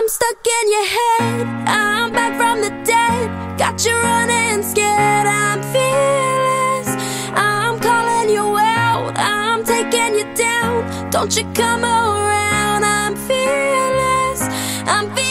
I'm stuck in your head, I'm back from the dead. Got you running scared, I'm fearless. I'm calling you out, I'm taking you down. Don't you come around, I'm fearless. I'm fearless.